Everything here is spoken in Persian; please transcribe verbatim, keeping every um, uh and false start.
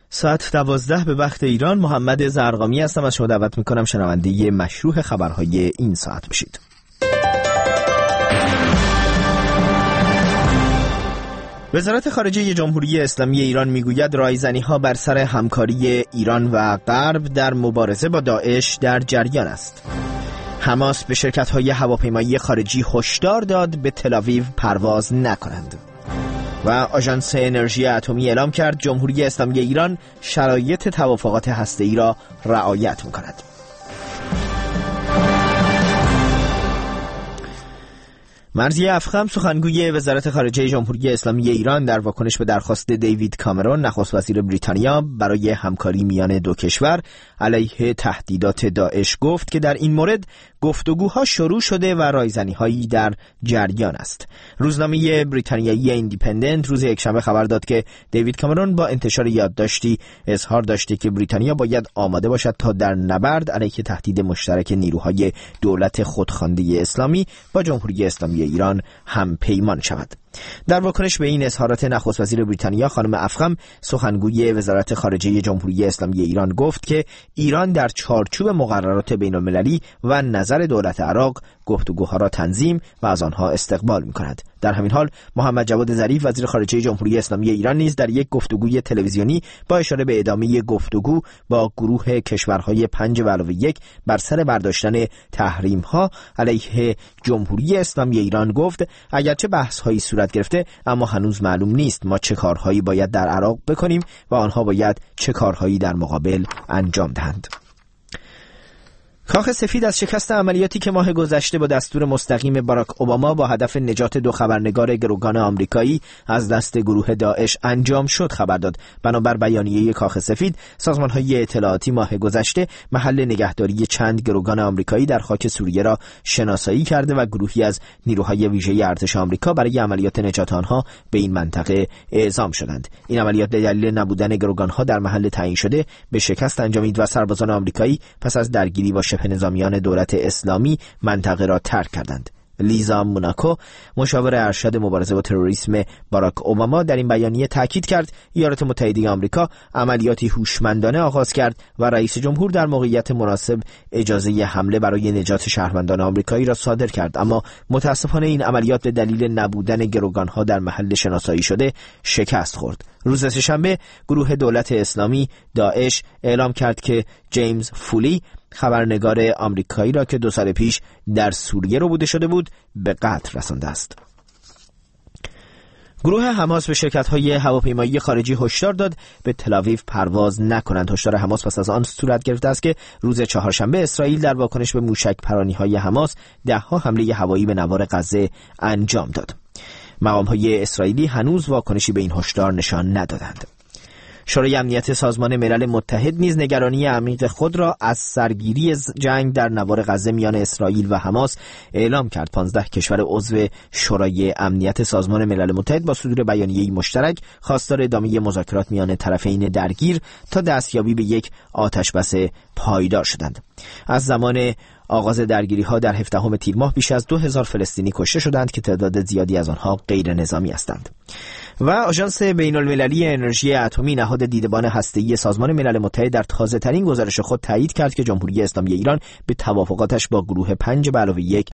ساعت دوازده به وقت ایران. محمد زرقامی هستم، از شما دعوت میکنم شنونده مشروع خبرهای این ساعت باشید. وزارت خارجه جمهوری اسلامی ایران میگوید رایزنی‌ها بر سر همکاری ایران و غرب در مبارزه با داعش در جریان است. حماس به شرکت‌های هواپیمایی خارجی هشدار داد به تل‌آویو پرواز نکنند. و آژانس انرژی اتمی اعلام کرد جمهوری اسلامی ایران شرایط توافقات هسته‌ای را رعایت می‌کند. مرضیه افخم سخنگوی وزارت خارجه جمهوری اسلامی ایران در واکنش به درخواست دیوید کامرون نخست وزیر بریتانیا برای همکاری میان دو کشور علیه تهدیدات داعش گفت که در این مورد گفتگوها شروع شده و رایزنی‌هایی در جریان است. روزنامه بریتانیایی ایندیپندنت روز یکشنبه خبر داد که دیوید کامرون با انتشار یادداشتی اظهار داشته که بریتانیا باید آماده باشد تا در نبرد علیه تهدید مشترک نیروهای دولت خودخوانده اسلامی با جمهوری اسلامی ایران هم پیمان شود. در واکنش به این اظهارات نخست وزیر بریتانیا خانم افخم سخنگوی وزارت خارجه جمهوری اسلامی ایران گفت که ایران در چارچوب مقررات بین‌المللی و نظر دولت عراق گفتگوها را تنظیم و از آنها استقبال می‌کند. در همین حال محمد جواد ظریف وزیر خارجه جمهوری اسلامی ایران نیز در یک گفتگوی تلویزیونی با اشاره به ادامه گفتگو با گروه کشورهای پنج به علاوه یک بر سر برداشتن تحریم‌ها علیه جمهوری اسلامی ایران گفت اگرچه بحث‌هایی صورت گرفته اما هنوز معلوم نیست ما چه کارهایی باید در عراق بکنیم و آنها باید چه کارهایی در مقابل انجام دهند. کاخ سفید از شکست عملیاتی که ماه گذشته با دستور مستقیم باراک اوباما با هدف نجات دو خبرنگار گروگان آمریکایی از دست گروه داعش انجام شد خبر داد. بنابر بیانیه کاخ سفید، سازمان‌های اطلاعاتی ماه گذشته محل نگهداری چند گروگان آمریکایی در خاک سوریه را شناسایی کرده و گروهی از نیروهای ویژه ارتش آمریکا برای عملیات نجات آنها به این منطقه اعزام شدند. این عملیات به دلیل نبودن گروگان‌ها در محل تعیین شده به شکست انجامید و سربازان آمریکایی پس از درگیری با نظامیان دولت اسلامی منطقه را ترک کردند. لیزا موناکو مشاور ارشد مبارزه با تروریسم باراک اوباما در این بیانیه تاکید کرد ایالات متحده آمریکا عملیاتی هوشمندانه آغاز کرد و رئیس جمهور در موقعیت مناسب اجازه حمله برای نجات شهروندان آمریکایی را صادر کرد، اما متاسفانه این عملیات به دلیل نبودن گروگان‌ها در محل شناسایی شده شکست خورد. روز سه‌شنبه گروه دولت اسلامی داعش اعلام کرد که جیمز فولی خبرنگار آمریکایی را که دو سال پیش در سوریه ربوده شده بود به قتل رسانده است. گروه حماس به شرکت‌های هواپیمایی خارجی هشدار داد به تل‌آویو پرواز نکنند. هشدار حماس پس از آن صورت گرفته است که روز چهارشنبه اسرائیل در واکنش به موشک پرانی‌های حماس ده‌ها حمله هوایی به نوار غزه انجام داد. مقام‌های اسرائیلی هنوز واکنشی به این هشدار نشان ندادند. شورای امنیت سازمان ملل متحد نیز نگرانی عمیق خود را از سرگیری جنگ در نوار غزه میان اسرائیل و حماس اعلام کرد. پانزده کشور عضو شورای امنیت سازمان ملل متحد با صدور بیانیه‌ای مشترک خواستار ادامه مذاکرات میان طرفین درگیر تا دستیابی به یک آتشبس پایدار شدند. از زمان آغاز درگیری‌ها در هفدهم تیر ماه بیش از دو هزار فلسطینی کشته شدند که تعداد زیادی از آنها غیر نظامی هستند. و آژانس بین‌المللی انرژی اتمی نهاد دیدبان هسته‌ای سازمان ملل متحد در تازه‌ترین گزارش خود تایید کرد که جمهوری اسلامی ایران به توافقاتش با گروه پنج به علاوه یک